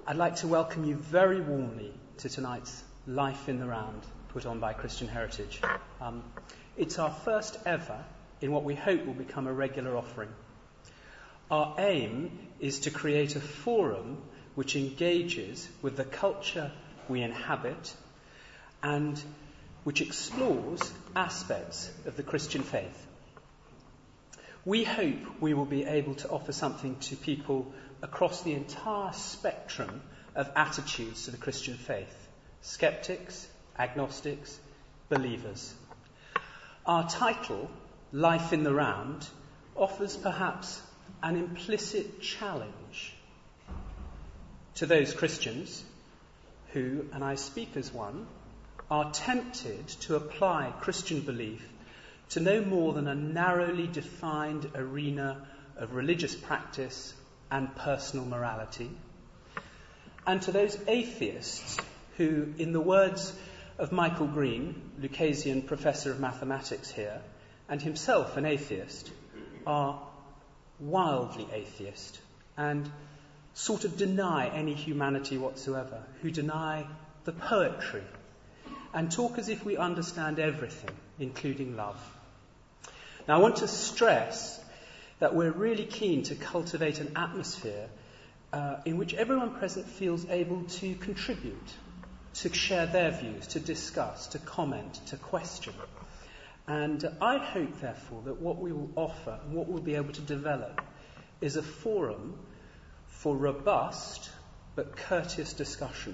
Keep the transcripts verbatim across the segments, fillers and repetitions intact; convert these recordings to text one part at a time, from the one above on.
I'd like to welcome you very warmly to tonight's Life in the Round, put on by Christian Heritage. Um, it's our first ever in what we hope will become a regular offering. Our aim is to create a forum which engages with the culture we inhabit and which explores aspects of the Christian faith. We hope we will be able to offer something to people across the entire spectrum of attitudes to the Christian faith: skeptics, agnostics, believers. Our title, Life in the Round, offers perhaps an implicit challenge to those Christians who, and I speak as one, are tempted to apply Christian belief to no more than a narrowly defined arena of religious practice and personal morality, and to those atheists who, in the words of Michael Green, Lucasian professor of mathematics here, and himself an atheist, are wildly atheist and sort of deny any humanity whatsoever, who deny the poetry and talk as if we understand everything, including love. Now, I want to stress that we're really keen to cultivate an atmosphere uh, in which everyone present feels able to contribute, to share their views, to discuss, to comment, to question. And uh, I hope, therefore, that what we will offer and what we'll be able to develop is a forum for robust but courteous discussion.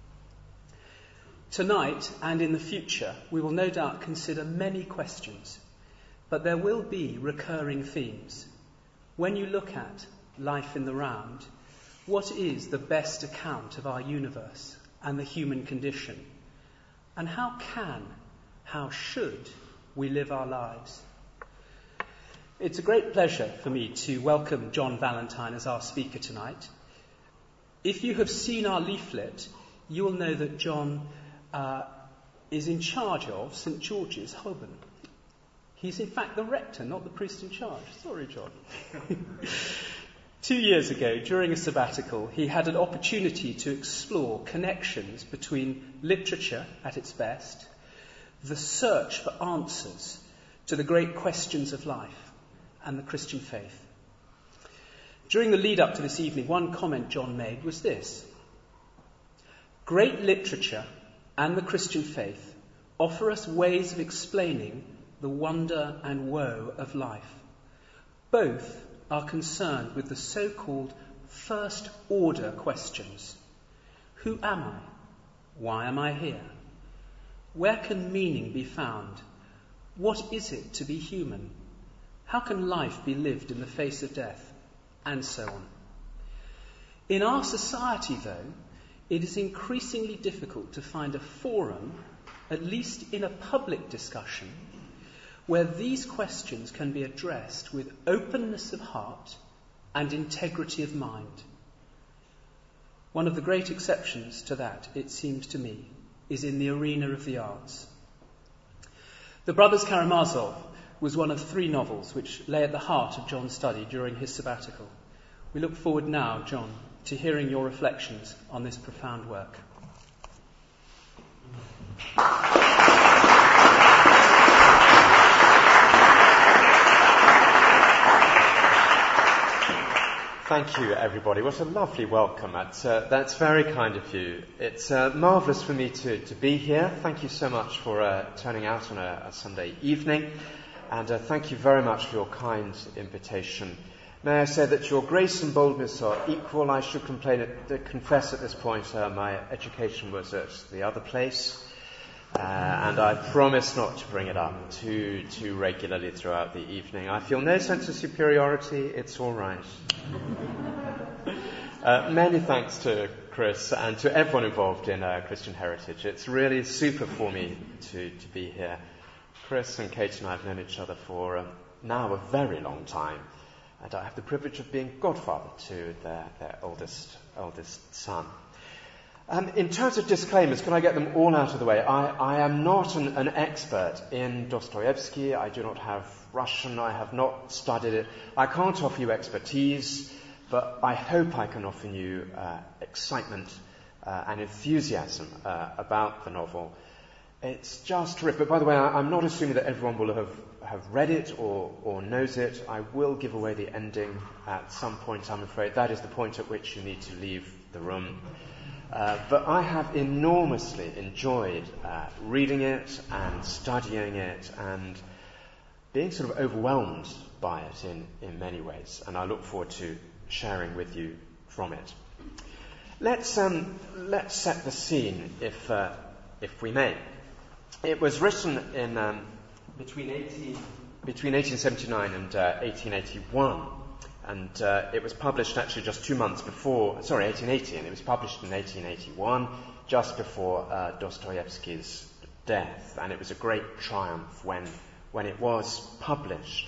Tonight and in the future, we will no doubt consider many questions, but there will be recurring themes. When you look at Life in the Round, what is the best account of our universe and the human condition? And how can, how should we live our lives? It's a great pleasure for me to welcome John Valentine as our speaker tonight. If you have seen our leaflet, you will know that John uh, is in charge of St George's, Holborn. He's in fact the rector, not the priest in charge. Sorry, John. Two years ago, during a sabbatical, he had an opportunity to explore connections between literature at its best, the search for answers to the great questions of life, and the Christian faith. During the lead up to this evening, one comment John made was this: great literature and the Christian faith offer us ways of explaining the wonder and woe of life. Both are concerned with the so-called first-order questions. Who am I? Why am I here? Where can meaning be found? What is it to be human? How can life be lived in the face of death? And so on. In our society, though, it is increasingly difficult to find a forum, at least in a public discussion, where these questions can be addressed with openness of heart and integrity of mind. One of the great exceptions to that, it seems to me, is in the arena of the arts. The Brothers Karamazov was one of three novels which lay at the heart of John's study during his sabbatical. We look forward now, John, to hearing your reflections on this profound work. Thank you, everybody. What a lovely welcome. That's, uh, that's very kind of you. It's uh, marvellous for me to, to be here. Thank you so much for uh, turning out on a, a Sunday evening. And uh, thank you very much for your kind invitation. May I say that your grace and boldness are equal. I should complain at, uh, confess at this point uh, my education was at the other place. Uh, and I promise not to bring it up too too regularly throughout the evening. I feel no sense of superiority. It's all right. uh, many thanks to Chris and to everyone involved in uh, Christian Heritage. It's really super for me to, to be here. Chris and Kate and I have known each other for uh, now a very long time, and I have the privilege of being godfather to their, their oldest oldest son. Um, in terms of disclaimers, can I get them all out of the way? I, I am not an, an expert in Dostoevsky. I do not have Russian. I have not studied it. I can't offer you expertise. but I hope I can offer you uh, excitement uh, and enthusiasm uh, about the novel. It's just terrific. By the way, I, I'm not assuming that everyone will have, have read it or, or knows it. I will give away the ending at some point, I'm afraid. That is the point at which you need to leave the room. Uh, but I have enormously enjoyed uh, reading it and studying it and being sort of overwhelmed by it in, in many ways. And I look forward to sharing with you from it. Let's um, let's set the scene, if uh, if we may. It was written in um, between eighteen between eighteen seventy-nine and uh, eighteen eighty-one, and uh, it was published actually just two months before. Sorry, eighteen eighty, and it was published in eighteen eighty-one, just before uh, Dostoevsky's death, and it was a great triumph when when it was published.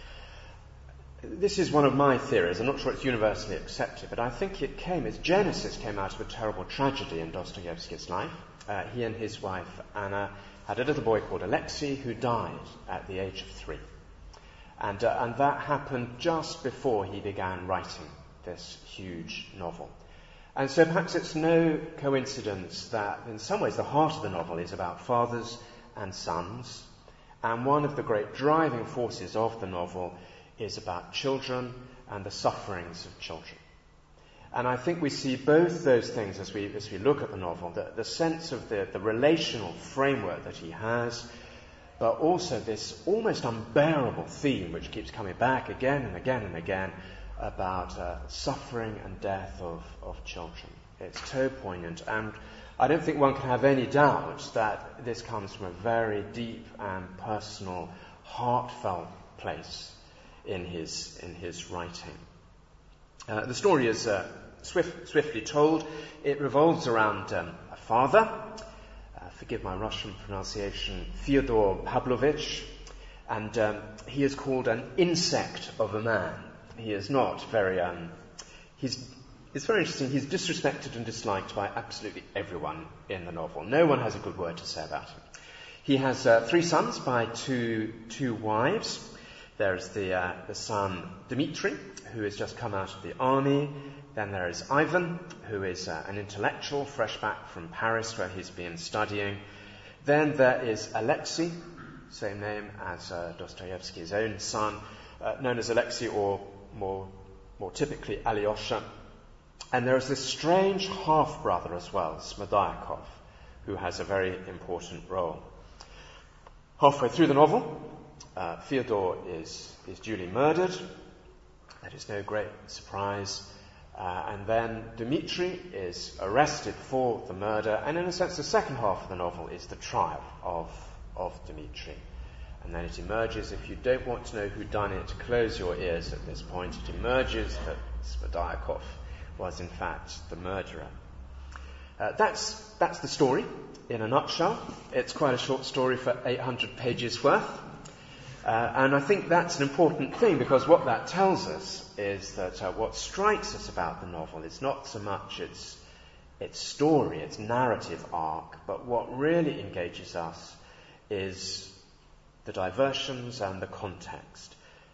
This is one of my theories. I'm not sure it's universally accepted, but I think it came, its genesis came out of a terrible tragedy in Dostoevsky's life. Uh, he and his wife, Anna, had a little boy called Alexei who died at the age of three. And, uh, and that happened just before he began writing this huge novel. And so perhaps it's no coincidence that in some ways the heart of the novel is about fathers and sons. And one of the great driving forces of the novel is about children and the sufferings of children. And I think we see both those things as we as we look at the novel, the, the sense of the, the relational framework that he has, but also this almost unbearable theme which keeps coming back again and again and again about uh, suffering and death of, of children. It's so poignant, and I don't think one can have any doubt that this comes from a very deep and personal, heartfelt place in his in his writing. Uh, the story is uh, swift, swiftly told. It revolves around um, a father, uh, forgive my Russian pronunciation, Fyodor Pavlovich, and um, he is called an insect of a man. He is not very, um, he's, it's very interesting, he's disrespected and disliked by absolutely everyone in the novel. No one has a good word to say about him. He has uh, three sons by two, two wives. There's the, uh, the son Dmitri, who has just come out of the army. Then there is Ivan, who is uh, an intellectual, fresh back from Paris, where he's been studying. Then there is Alexei, same name as uh, Dostoevsky's own son, uh, known as Alexei, or more, more typically Alyosha. And there is this strange half-brother as well, Smerdyakov, who has a very important role. Halfway through the novel, Uh, Fyodor is, is duly murdered. That is no great surprise. Uh, and then Dmitri is arrested for the murder. And in a sense, the second half of the novel is the trial of, of Dmitri. And then it emerges, if you don't want to know who done it, close your ears at this point. It emerges that Smerdyakov was in fact the murderer. Uh, that's, that's the story in a nutshell. It's quite a short story for eight hundred pages worth. Uh, and I think that's an important thing, because what that tells us is that uh, what strikes us about the novel is not so much its, its story, its narrative arc, but what really engages us is the diversions and the context.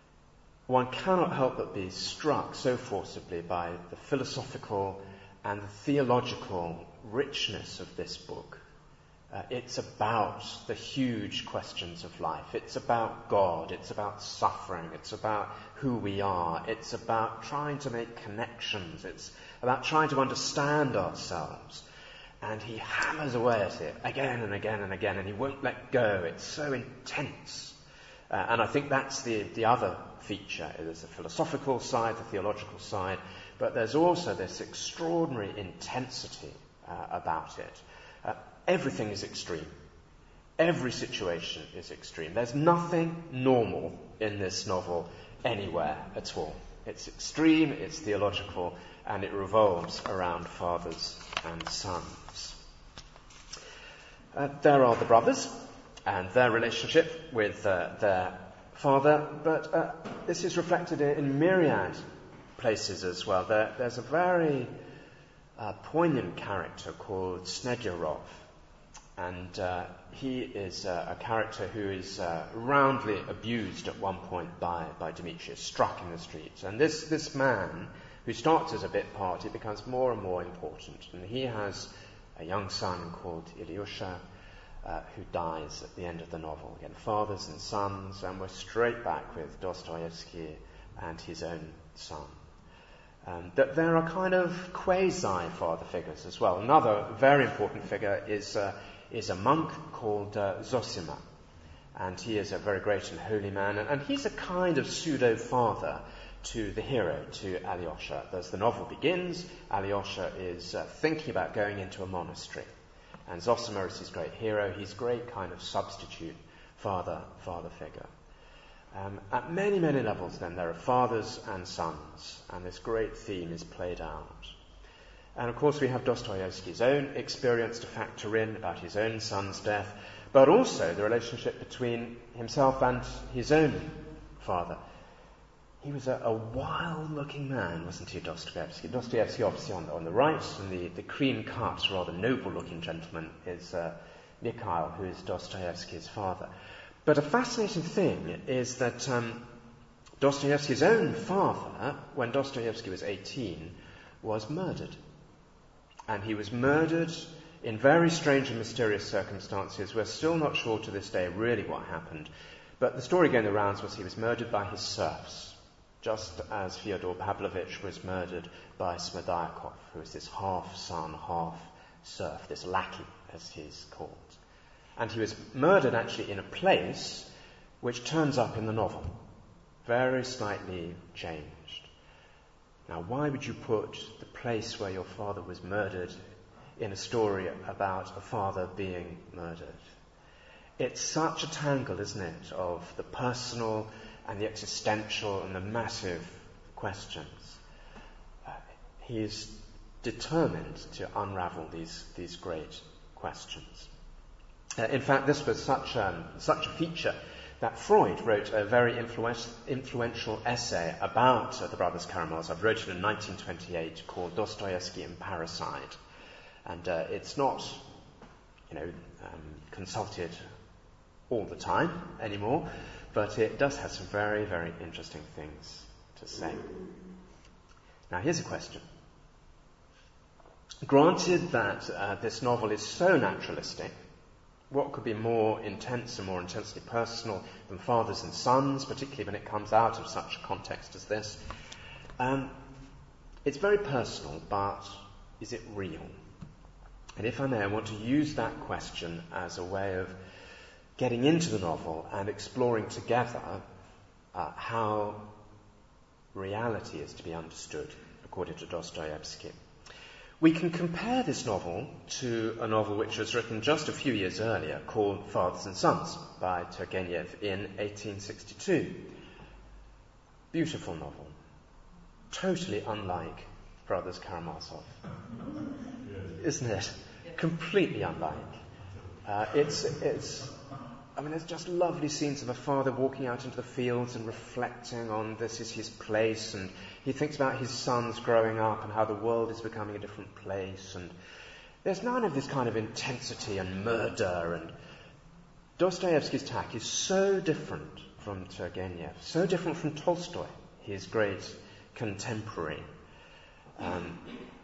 One cannot help but be struck so forcibly by the philosophical and the theological richness of this book. Uh, it's about the huge questions of life. It's about God. It's about suffering. It's about who we are. It's about trying to make connections. It's about trying to understand ourselves. And he hammers away at it again and again and again, and he won't let go. It's so intense. Uh, and I think that's the, the other feature. There's the philosophical side, the theological side, but there's also this extraordinary intensity uh, about it. Uh, Everything is extreme. Every situation is extreme. There's nothing normal in this novel anywhere at all. It's extreme, it's theological, and it revolves around fathers and sons. Uh, there are the brothers and their relationship with uh, their father, but uh, this is reflected in, in myriad places as well. There, there's a very uh, poignant character called Snedyarov. And uh, he is uh, a character who is uh, roundly abused at one point by, by Dmitri, struck in the streets. And this, this man, who starts as a bit part, it becomes more and more important. And he has a young son called Ilyusha, uh, who dies at the end of the novel. Again, fathers and sons, and we're straight back with Dostoevsky and his own son. Um, that there are kind of quasi-father figures as well. Another very important figure is uh, is a monk called uh, Zosima, and he is a very great and holy man, and, and he's a kind of pseudo-father to the hero, to Alyosha. As the novel begins, Alyosha is uh, thinking about going into a monastery, and Zosima is his great hero. He's a great kind of substitute father father figure. Um, at many, many levels, then, there are fathers and sons, and this great theme is played out. And, of course, we have Dostoevsky's own experience to factor in about his own son's death, but also the relationship between himself and his own father. He was a, a wild-looking man, wasn't he, Dostoevsky? Dostoevsky, obviously, on, on the right, and the, the clean-cut, rather noble-looking gentleman is uh, Mikhail, who is Dostoevsky's father. But a fascinating thing is that um, Dostoevsky's own father, when Dostoevsky was eighteen, was murdered. And he was murdered in very strange and mysterious circumstances. We're still not sure to this day really what happened. But the story going the rounds was he was murdered by his serfs, just as Fyodor Pavlovich was murdered by Smerdyakov, who is this half-son, half-serf, this lackey, as he's called. And he was murdered actually in a place which turns up in the novel, very slightly changed. Now, why would you put the place where your father was murdered in a story about a father being murdered? It's such a tangle, isn't it, of the personal and the existential and the massive questions. Uh, he is determined to unravel these, these great questions. Uh, in fact, this was such, um, such a feature that Freud wrote a very influ- influential essay about uh, the Brothers Karamazov. Wrote it in nineteen twenty-eight called Dostoevsky and Parricide. And uh, it's not, you know, um, consulted all the time anymore, but it does have some very, very interesting things to say. Now, here's a question. Granted that uh, this novel is so naturalistic, what could be more intense and more intensely personal than fathers and sons, particularly when it comes out of such a context as this? Um, it's very personal, but is it real? And if I may, I want to use that question as a way of getting into the novel and exploring together uh, how reality is to be understood, according to Dostoevsky. We can compare this novel to a novel which was written just a few years earlier called Fathers and Sons by Turgenev in eighteen sixty-two. Beautiful novel. Totally unlike Brothers Karamazov. Isn't it? Completely unlike. Uh, it's, it's, I mean, there's just lovely scenes of a father walking out into the fields and reflecting on this is his place, and he thinks about his sons growing up and how the world is becoming a different place, and there's none of this kind of intensity and murder, and Dostoevsky's tack is so different from Turgenev, so different from Tolstoy, his great contemporary. Um,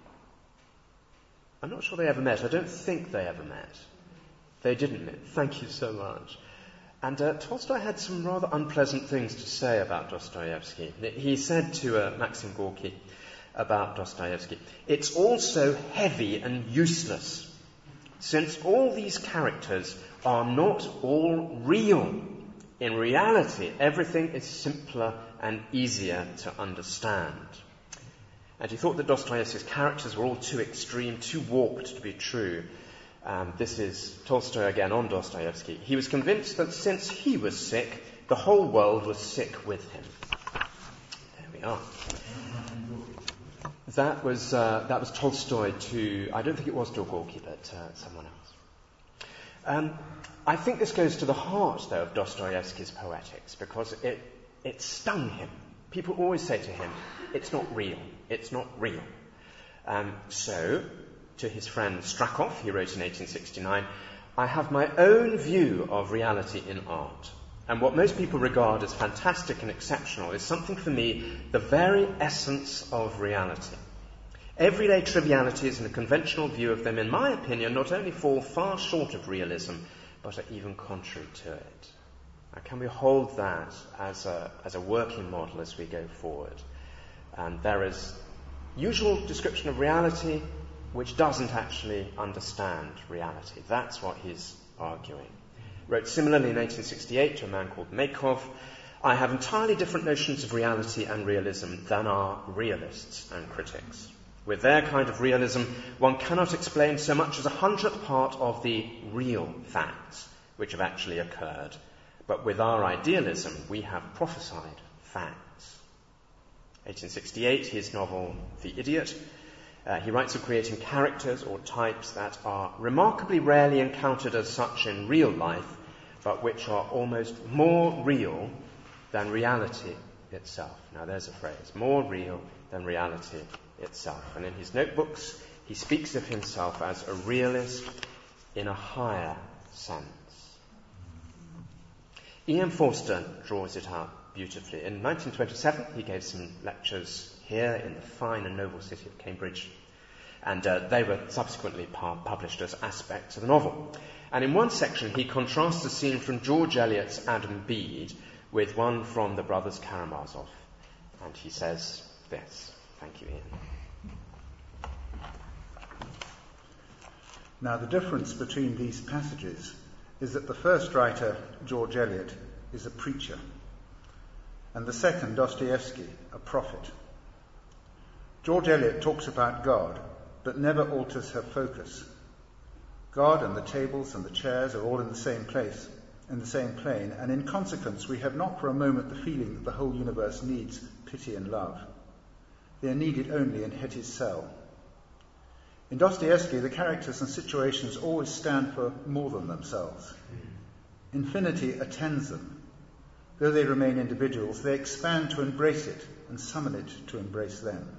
I'm not sure they ever met. I don't think they ever met. They didn't meet. Thank you so much. And uh, Tolstoy had some rather unpleasant things to say about Dostoevsky. He said to uh, Maxim Gorky about Dostoevsky, "It's all so heavy and useless, since all these characters are not all real. In reality, everything is simpler and easier to understand." And he thought that Dostoevsky's characters were all too extreme, too warped to be true. Um, this is Tolstoy again on Dostoevsky. He was convinced that since he was sick, the whole world was sick with him. There we are. That was uh, that was Tolstoy to, I don't think it was to Gorky, but uh, someone else. Um, I think this goes to the heart, though, of Dostoevsky's poetics, because it, it stung him. People always say to him, it's not real, it's not real. Um, so, to his friend Strakov, he wrote in eighteen sixty-nine, "I have my own view of reality in art, And what most people regard as fantastic and exceptional is something for me, the very essence of reality. Everyday trivialities and a conventional view of them, in my opinion, not only fall far short of realism, but are even contrary to it. Now, can we hold that as a, as a working model as we go forward? And there is usual description of reality which doesn't actually understand reality. That's what he's arguing. Wrote similarly in eighteen sixty-eight to a man called Maykov, I have entirely different notions of reality and realism than our realists and critics. With their kind of realism, one cannot explain so much as a hundredth part of the real facts which have actually occurred. But with our idealism, we have prophesied facts. eighteen sixty-eight, his novel The Idiot. Uh, he writes of creating characters or types that are remarkably rarely encountered as such in real life, but which are almost more real than reality itself. Now there's a phrase, more real than reality itself. And in his notebooks, he speaks of himself as a realist in a higher sense. E M Forster draws it out beautifully. In nineteen twenty-seven, he gave some lectures here in the fine and noble city of Cambridge, and uh, they were subsequently pu- published as aspects of the novel. And in one section, he contrasts a scene from George Eliot's Adam Bede with one from the Brothers Karamazov. And he says this. Thank you, Ian. Now, the difference between these passages is that the first writer, George Eliot, is a preacher, and the second, Dostoevsky, a prophet. George Eliot talks about God, but never alters her focus. God and the tables and the chairs are all in the same place, in the same plane, and in consequence we have not for a moment the feeling that the whole universe needs pity and love. They are needed only in Hetty's cell. In Dostoevsky, the characters and situations always stand for more than themselves. Infinity attends them. Though they remain individuals, they expand to embrace it and summon it to embrace them.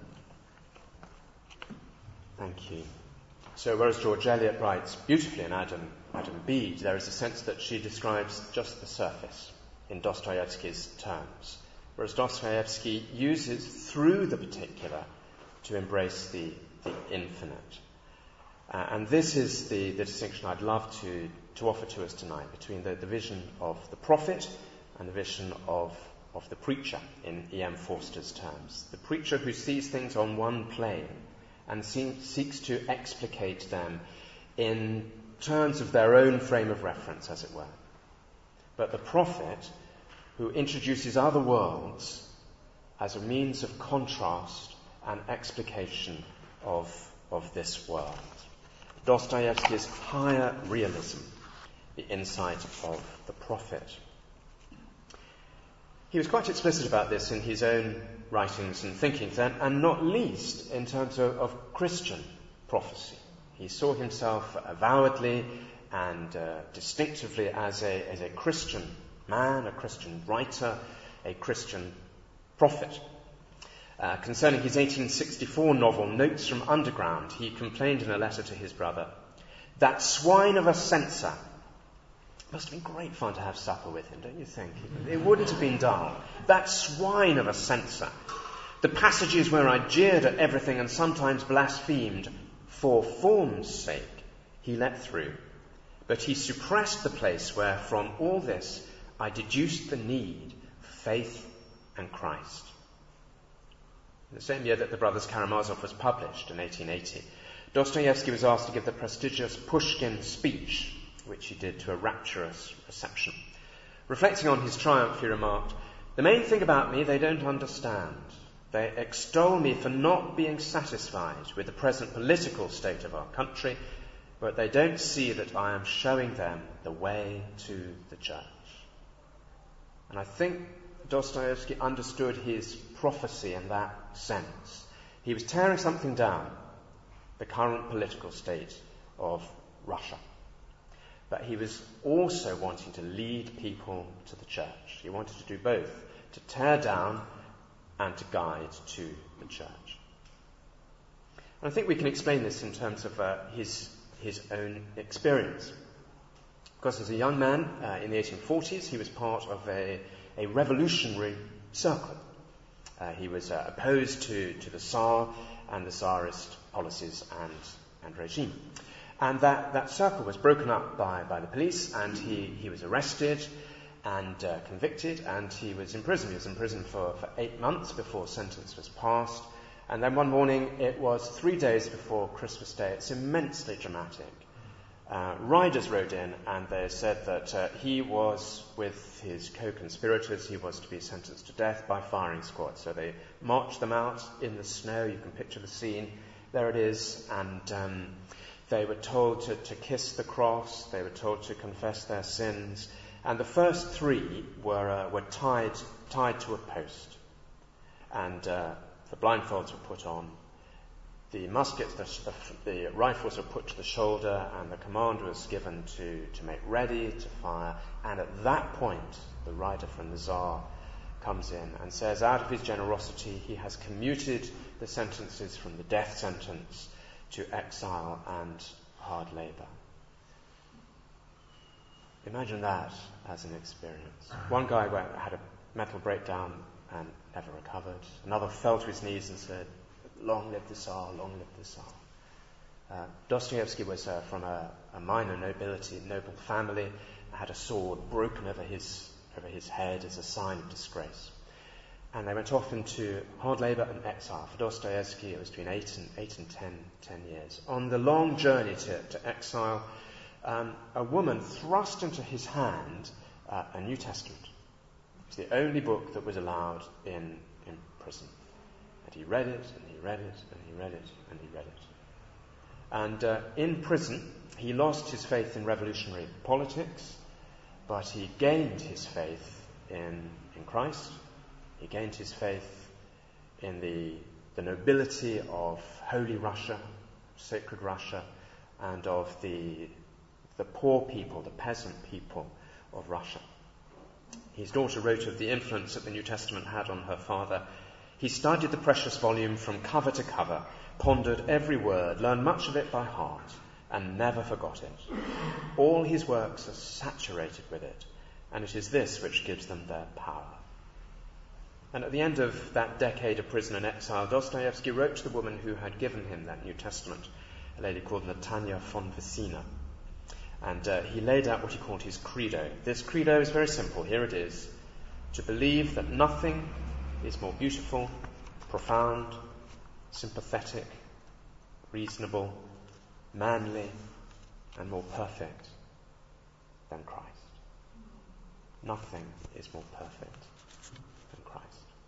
Thank you. So whereas George Eliot writes beautifully in Adam, Adam Bede, there is a sense that she describes just the surface in Dostoevsky's terms, whereas Dostoevsky uses through the particular to embrace the, the infinite. Uh, and this is the, the distinction I'd love to, to offer to us tonight between the, the vision of the prophet and the vision of, of the preacher in E M Forster's terms. The preacher who sees things on one plane and see, seeks to explicate them in terms of their own frame of reference, as it were. But the prophet who introduces other worlds as a means of contrast and explication of, of this world. Dostoevsky's higher realism, the insight of the prophet. He was quite explicit about this in his own writings and thinkings, and, and not least in terms of, of Christian prophecy. He saw himself avowedly and uh, distinctively as a, as a Christian man, a Christian writer, a Christian prophet. Uh, concerning his eighteen sixty-four novel, Notes from Underground, he complained in a letter to his brother, "That swine of a censor." Must have been great fun to have supper with him, don't you think? It wouldn't have been dull. That swine of a censor. The passages where I jeered at everything and sometimes blasphemed, for form's sake, he let through. But he suppressed the place where from all this I deduced the need for faith and Christ. In the same year that the Brothers Karamazov was published, in eighteen eighty, Dostoevsky was asked to give the prestigious Pushkin speech, which he did to a rapturous reception. Reflecting on his triumph, he remarked, "The main thing about me they don't understand. They extol me for not being satisfied with the present political state of our country, but they don't see that I am showing them the way to the church." And I think Dostoevsky understood his prophecy in that sense. He was tearing something down, the current political state of Russia. But he was also wanting to lead people to the church. He wanted to do both, to tear down and to guide to the church. And I think we can explain this in terms of uh, his, his own experience. Because as a young man uh, in the eighteen forties, he was part of a, a revolutionary circle. Uh, he was uh, opposed to, to the Tsar and the Tsarist policies and, and regime. And that, that circle was broken up by, by the police, and he, he was arrested and uh, convicted, and he was in prison. He was in prison for, for eight months before sentence was passed. And then one morning, it was three days before Christmas Day. It's immensely dramatic. Uh, riders rode in, and they said that uh, he was, with his co-conspirators, he was to be sentenced to death by firing squad. So they marched them out in the snow. You can picture the scene. There it is. And um, they were told to, to kiss the cross. They were told to confess their sins. And the first three were uh, were tied tied to a post. And uh, the blindfolds were put on. The muskets, the, the, the rifles were put to the shoulder, and the command was given to, to make ready to fire. And at that point, the rider from the Tsar comes in and says, out of his generosity, he has commuted the sentences from the death sentence to exile and hard labour. Imagine that as an experience. One guy went, had a mental breakdown and never recovered. Another fell to his knees and said, long live the Tsar, long live the Tsar. Uh, Dostoevsky was uh, from a, a minor nobility, noble family, had a sword broken over his, over his head as a sign of disgrace. And they went off into hard labour and exile. For Dostoevsky, it was between eight and, eight and ten, ten years. On the long journey to, to exile, um, a woman thrust into his hand uh, a New Testament. It's the only book that was allowed in, in prison. And he read it, and he read it, and he read it, and he read it. And uh, in prison, he lost his faith in revolutionary politics, but he gained his faith in, in Christ. He gained his faith in the, the nobility of holy Russia, sacred Russia, and of the, the poor people, the peasant people of Russia. His daughter wrote of the influence that the New Testament had on her father. He studied the precious volume from cover to cover, pondered every word, learned much of it by heart, and never forgot it. All his works are saturated with it, and it is this which gives them their power. And at the end of that decade of prison and exile, Dostoevsky wrote to the woman who had given him that New Testament, a lady called Natanya von Vesina. And uh, he laid out what he called his credo. This credo is very simple. Here it is. To believe that nothing is more beautiful, profound, sympathetic, reasonable, manly, and more perfect than Christ. Nothing is more perfect than Christ.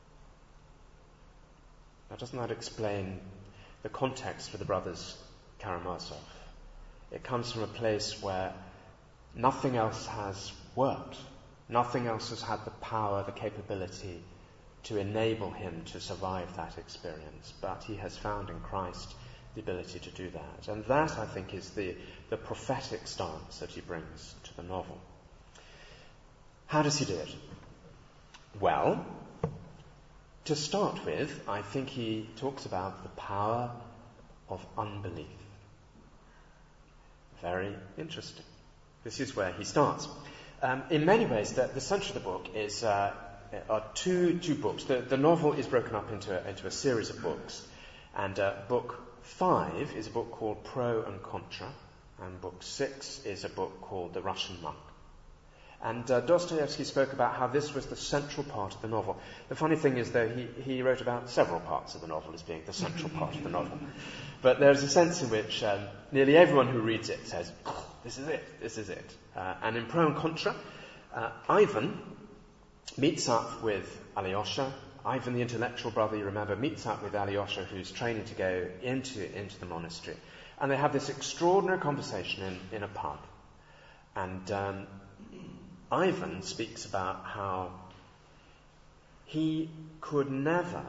Now, doesn't that explain the context for the brothers Karamazov? It comes from a place where nothing else has worked. Nothing else has had the power, the capability to enable him to survive that experience. But he has found in Christ the ability to do that. And that, I think, is the, the prophetic stance that he brings to the novel. How does he do it? Well, to start with, I think he talks about the power of unbelief. Very interesting. This is where he starts. Um, in many ways, the, the centre of the book is uh, are two two books. The, the novel is broken up into a, into a series of books, and uh, book five is a book called Pro and Contra, and book six is a book called The Russian Monk. And uh, Dostoevsky spoke about how this was the central part of the novel. The funny thing is, though, he, he wrote about several parts of the novel as being the central part of the novel. But there's a sense in which um, nearly everyone who reads it says, oh, this is it, this is it. Uh, and in Pro and Contra, uh, Ivan meets up with Alyosha. Ivan, the intellectual brother, you remember, meets up with Alyosha, who's training to go into, into the monastery. And they have this extraordinary conversation in, in a pub. And um, Ivan speaks about how he could never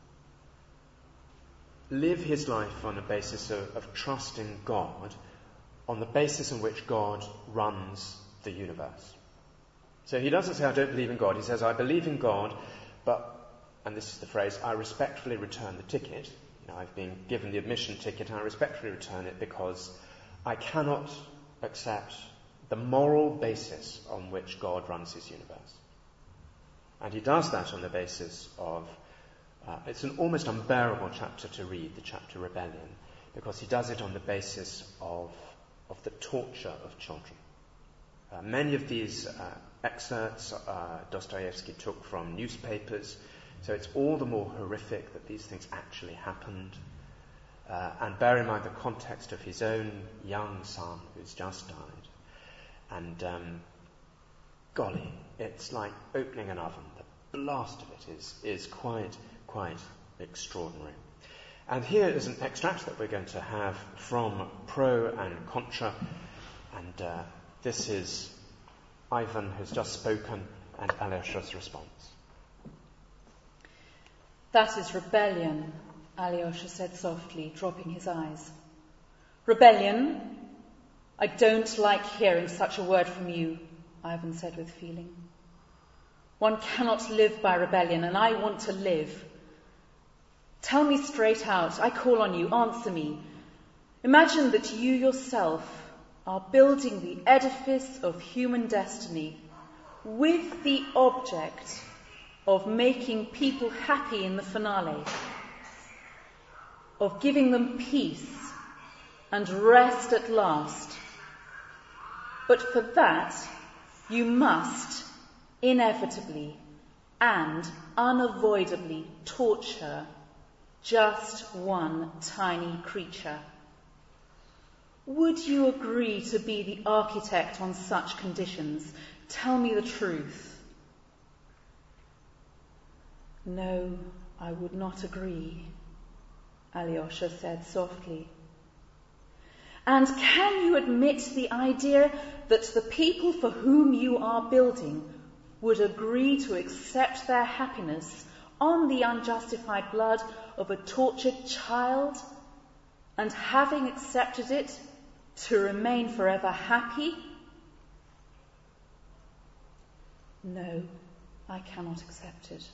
live his life on a basis of, of trusting God, on the basis on which God runs the universe. So he doesn't say, I don't believe in God. He says, I believe in God, but, and this is the phrase, I respectfully return the ticket. You know, I've been given the admission ticket, and I respectfully return it because I cannot accept the moral basis on which God runs his universe. And he does that on the basis of, uh, it's an almost unbearable chapter to read, the chapter Rebellion, because he does it on the basis of, of the torture of children. Uh, many of these uh, excerpts uh, Dostoevsky took from newspapers, so it's all the more horrific that these things actually happened. Uh, and bear in mind the context of his own young son who's just died. And um, golly, it's like opening an oven. The blast of it is, is quite, quite extraordinary. And here is an extract that we're going to have from Pro and Contra. And uh, this is Ivan who's just spoken and Alyosha's response. That is rebellion, Alyosha said softly, dropping his eyes. Rebellion? I don't like hearing such a word from you, Ivan said with feeling. One cannot live by rebellion, and I want to live. Tell me straight out. I call on you. Answer me. Imagine that you yourself are building the edifice of human destiny with the object of making people happy in the finale, of giving them peace and rest at last. But for that, you must inevitably and unavoidably torture just one tiny creature. Would you agree to be the architect on such conditions? Tell me the truth. No, I would not agree, Alyosha said softly. And can you admit the idea that the people for whom you are building would agree to accept their happiness on the unjustified blood of a tortured child, and having accepted it, to remain forever happy? No, I cannot accept it.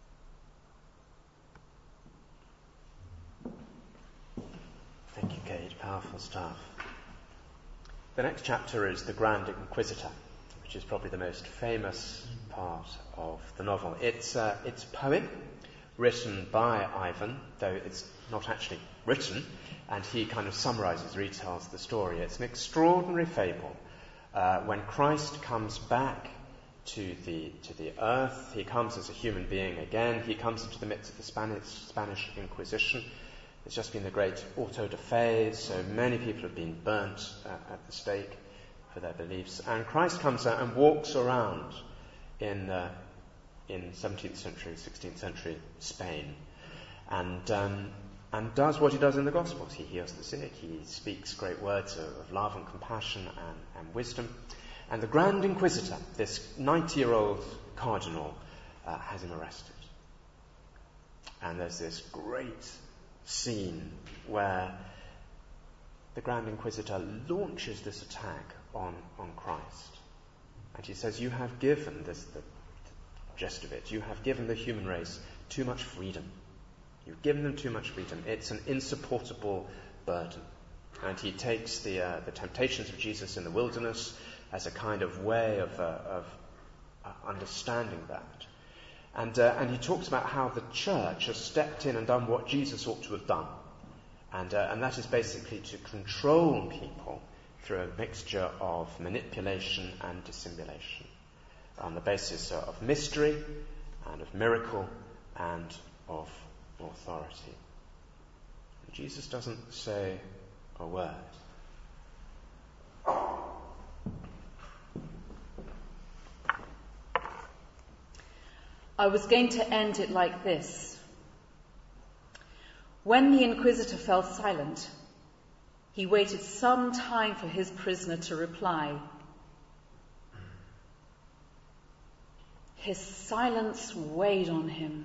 Thank you, Kate. Powerful stuff. The next chapter is The Grand Inquisitor, which is probably the most famous part of the novel. It's, uh, it's a poem written by Ivan, though it's not actually written, and he kind of summarizes, retells the story. It's an extraordinary fable. Uh, when Christ comes back to the to the earth, he comes as a human being again. He comes into the midst of the Spanish, Spanish Inquisition. There's just been the great auto de fe, so many people have been burnt uh, at the stake for their beliefs. And Christ comes out and walks around in uh, in seventeenth century, sixteenth century Spain, and um, and does what he does in the Gospels. He heals the sick, he speaks great words of, of love and compassion and, and wisdom. And the Grand Inquisitor, this ninety-year-old cardinal, uh, has him arrested. And there's this great scene where the Grand Inquisitor launches this attack on, on Christ. And he says, you have given, this the, the gist of it, you have given the human race too much freedom. You've given them too much freedom. It's an insupportable burden. And he takes the uh, the temptations of Jesus in the wilderness as a kind of way of, uh, of uh, understanding that. And, uh, and he talks about how the church has stepped in and done what Jesus ought to have done. And, uh, and that is basically to control people through a mixture of manipulation and dissimulation on the basis of mystery and of miracle and of authority. And Jesus doesn't say a word. I was going to end it like this. When the Inquisitor fell silent, he waited some time for his prisoner to reply. His silence weighed on him.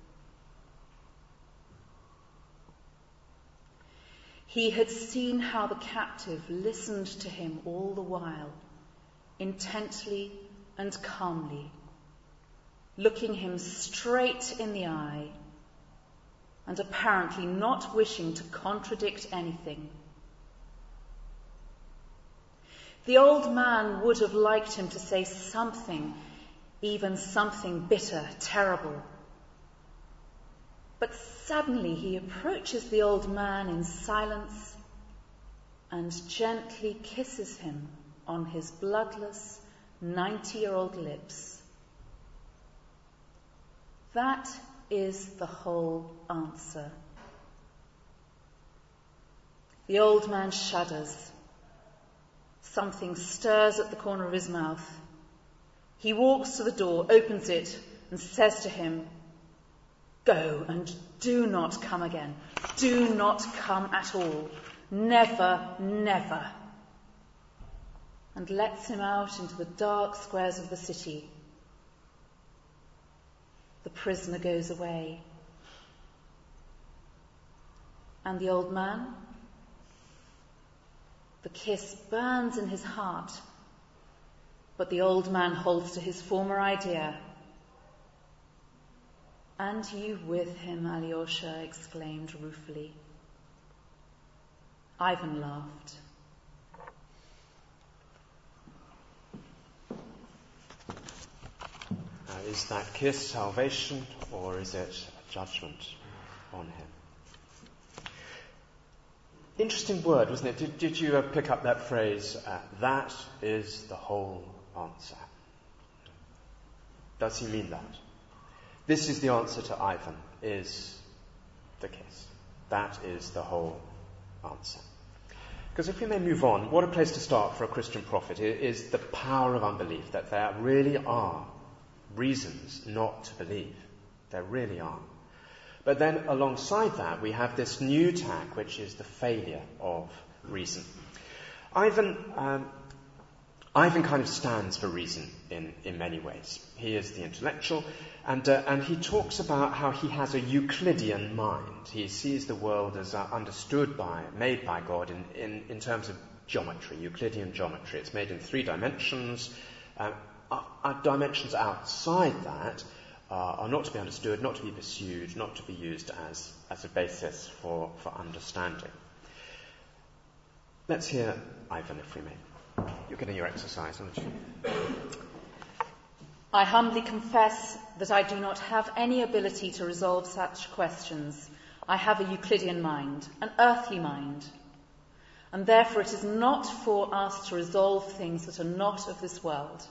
He had seen how the captive listened to him all the while, intently and calmly, looking him straight in the eye and apparently not wishing to contradict anything. The old man would have liked him to say something, even something bitter, terrible. But suddenly he approaches the old man in silence and gently kisses him on his bloodless, ninety-year-old lips. That is the whole answer. The old man shudders. Something stirs at the corner of his mouth. He walks to the door, opens it, and says to him, "Go and do not come again. Do not come at all. Never, never." And lets him out into the dark squares of the city. The prisoner goes away. And the old man? The kiss burns in his heart, but the old man holds to his former idea. "And you with him," Alyosha exclaimed ruefully. Ivan laughed. Uh, is that kiss salvation, or is it a judgment on him? Interesting word, wasn't it? Did, did you uh, pick up that phrase, uh, that is the whole answer? Does he mean that? This is the answer to Ivan, is the kiss. That is the whole answer. Because if we may move on, what a place to start for a Christian prophet is the power of unbelief, that there really are reasons not to believe. There really are. But then alongside that, we have this new tack, which is the failure of reason. Ivan, um, Ivan kind of stands for reason in, in many ways. He is the intellectual, and uh, and he talks about how he has a Euclidean mind. He sees the world as uh, understood by, made by God in, in, in terms of geometry, Euclidean geometry. It's made in three dimensions. Uh, uh, dimensions outside that Uh, are not to be understood, not to be pursued, not to be used as, as a basis for, for understanding. Let's hear Ivan, if we may. You're getting your exercise, aren't you? "I humbly confess that I do not have any ability to resolve such questions. I have a Euclidean mind, an earthly mind, and therefore it is not for us to resolve things that are not of this world.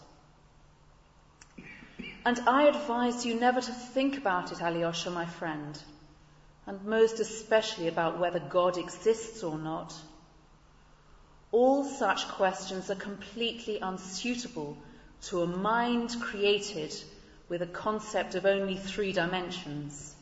And I advise you never to think about it, Alyosha, my friend, and most especially about whether God exists or not. All such questions are completely unsuitable to a mind created with a concept of only three dimensions."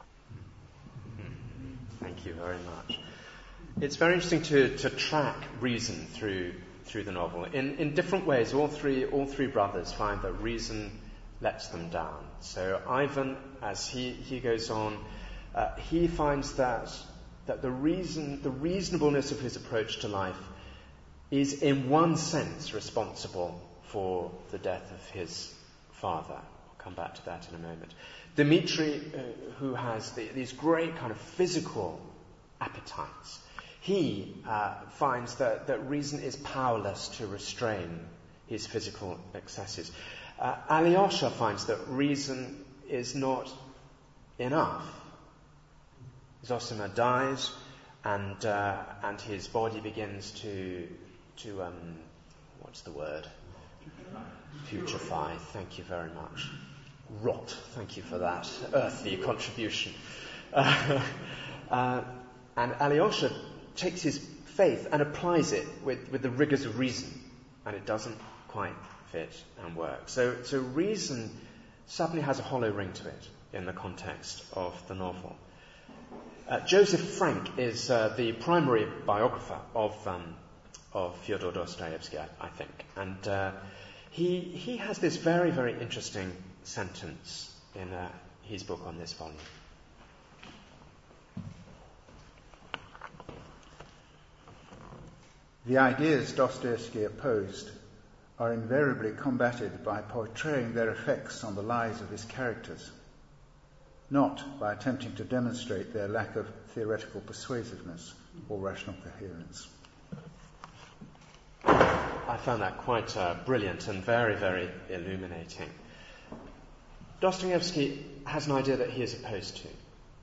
Thank you very much. It's very interesting to, to track reason through through the novel. In in different ways, all three all three brothers find that reason lets them down. So Ivan, as he, he goes on, uh, he finds that that the reason, the reasonableness of his approach to life is in one sense responsible for the death of his father. I'll come back to that in a moment. Dmitri, uh, who has the, these great kind of physical appetites, he uh, finds that, that reason is powerless to restrain his physical excesses. Uh, Alyosha finds that reason is not enough. Zosima dies, and uh, and his body begins to to um, what's the word? Putrefy. Thank you very much. Rot. Thank you for that earthly contribution. Uh, uh, and Alyosha takes his faith and applies it with, with the rigors of reason, and it doesn't quite fit and work. So, so reason suddenly has a hollow ring to it in the context of the novel. Uh, Joseph Frank is uh, the primary biographer of um, of Fyodor Dostoevsky, I, I think, and uh, he he has this very very interesting sentence in uh, his book on this volume. The ideas Dostoevsky opposed are invariably combated by portraying their effects on the lives of his characters, not by attempting to demonstrate their lack of theoretical persuasiveness or rational coherence. I found that quite uh, brilliant and very, very illuminating. Dostoevsky has an idea that he is opposed to.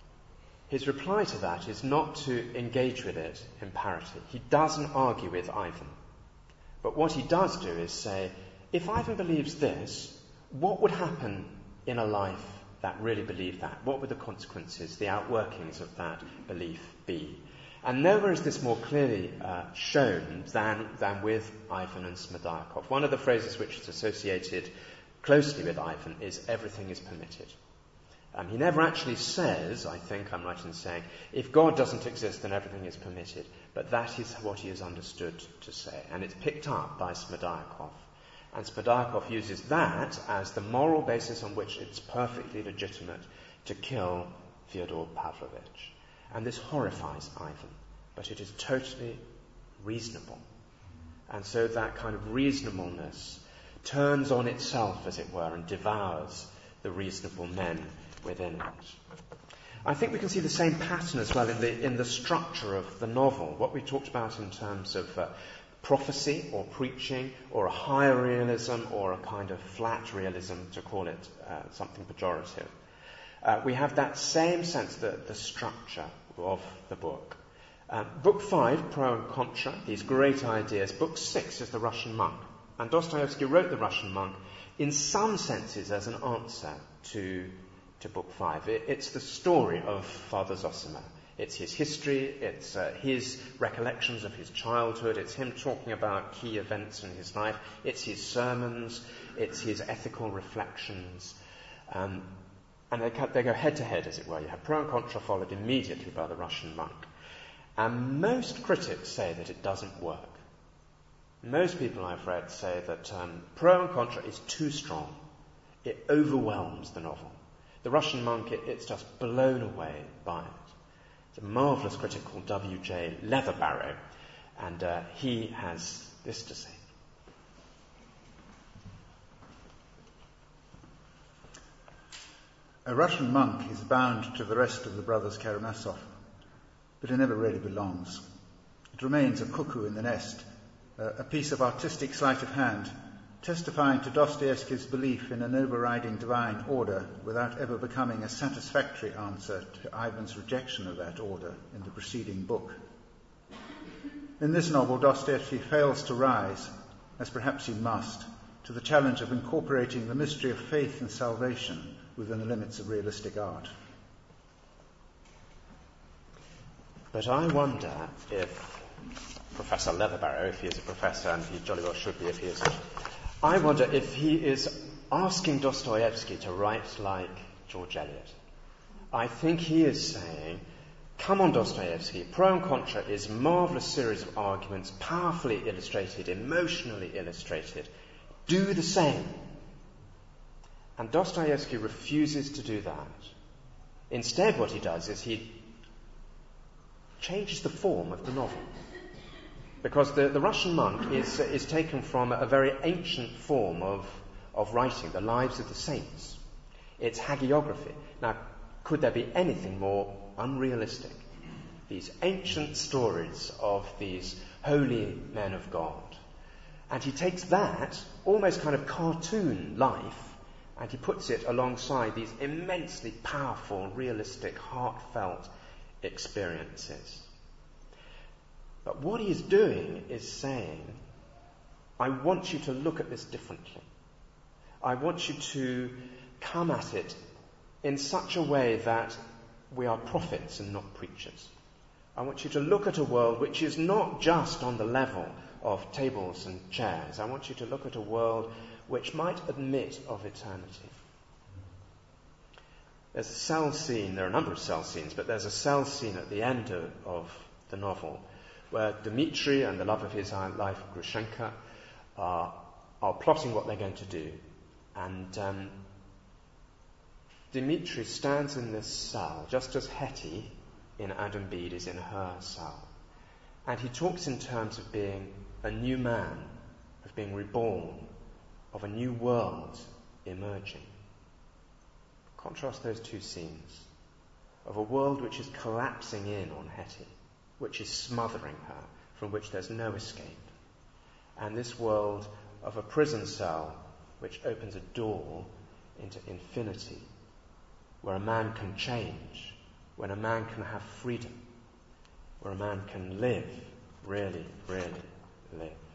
His reply to that is not to engage with it in parity. He doesn't argue with Ivan. But what he does do is say, if Ivan believes this, what would happen in a life that really believed that? What would the consequences, the outworkings of that belief be? And nowhere is this more clearly uh, shown than, than with Ivan and Smerdyakov. One of the phrases which is associated closely with Ivan is everything is permitted. Um, he never actually says, I think I'm right in saying, if God doesn't exist, then everything is permitted. But that is what he is understood to say. And it's picked up by Smerdyakov. And Smerdyakov uses that as the moral basis on which it's perfectly legitimate to kill Fyodor Pavlovich. And this horrifies Ivan. But it is totally reasonable. And so that kind of reasonableness turns on itself, as it were, and devours the reasonable men within it. I think we can see the same pattern as well in the in the structure of the novel. What we talked about in terms of uh, prophecy or preaching or a higher realism or a kind of flat realism, to call it uh, something pejorative. Uh, we have that same sense, the, the structure of the book. Um, book five, Pro and Contra, these great ideas. Book six is The Russian Monk. And Dostoevsky wrote The Russian Monk in some senses as an answer to to Book five. It, it's the story of Father Zosima. It's his history, it's uh, his recollections of his childhood, it's him talking about key events in his life, it's his sermons, it's his ethical reflections. Um, and they, they go head to head, as it were. You have Pro and Contra followed immediately by The Russian Monk. And most critics say that it doesn't work. Most people I've read say that um, Pro and Contra is too strong. It overwhelms the novel. The Russian Monk, it, it's just blown away by it. It's a marvellous critic called W J Leatherbarrow, and uh, he has this to say. A Russian monk is bound to the rest of the brothers Karamazov, but it never really belongs. It remains a cuckoo in the nest, uh, a piece of artistic sleight of hand, testifying to Dostoevsky's belief in an overriding divine order without ever becoming a satisfactory answer to Ivan's rejection of that order in the preceding book. In this novel, Dostoevsky fails to rise, as perhaps he must, to the challenge of incorporating the mystery of faith and salvation within the limits of realistic art. But I wonder if Professor Leatherbarrow, if he is a professor, and he jolly well should be if he isn't, I wonder if he is asking Dostoevsky to write like George Eliot. I think he is saying, come on, Dostoevsky, Pro and Contra is a marvellous series of arguments, powerfully illustrated, emotionally illustrated. Do the same. And Dostoevsky refuses to do that. Instead, what he does is he changes the form of the novel. Because the, the Russian Monk is, is taken from a very ancient form of, of writing, the lives of the saints. It's hagiography. Now, could there be anything more unrealistic? These ancient stories of these holy men of God. And he takes that, almost kind of cartoon life, and he puts it alongside these immensely powerful, realistic, heartfelt experiences. But what he is doing is saying, I want you to look at this differently. I want you to come at it in such a way that we are prophets and not preachers. I want you to look at a world which is not just on the level of tables and chairs. I want you to look at a world which might admit of eternity. There's a cell scene, there are a number of cell scenes, but there's a cell scene at the end of, of the novel where Dmitri and the love of his life, Grushenka, are, are plotting what they're going to do. And um, Dmitri stands in this cell, just as Hetty in Adam Bede is in her cell. And he talks in terms of being a new man, of being reborn, of a new world emerging. Contrast those two scenes, of a world which is collapsing in on Hetty, which is smothering her, from which there's no escape, and this world of a prison cell which opens a door into infinity, where a man can change, when a man can have freedom, where a man can live, really, really live.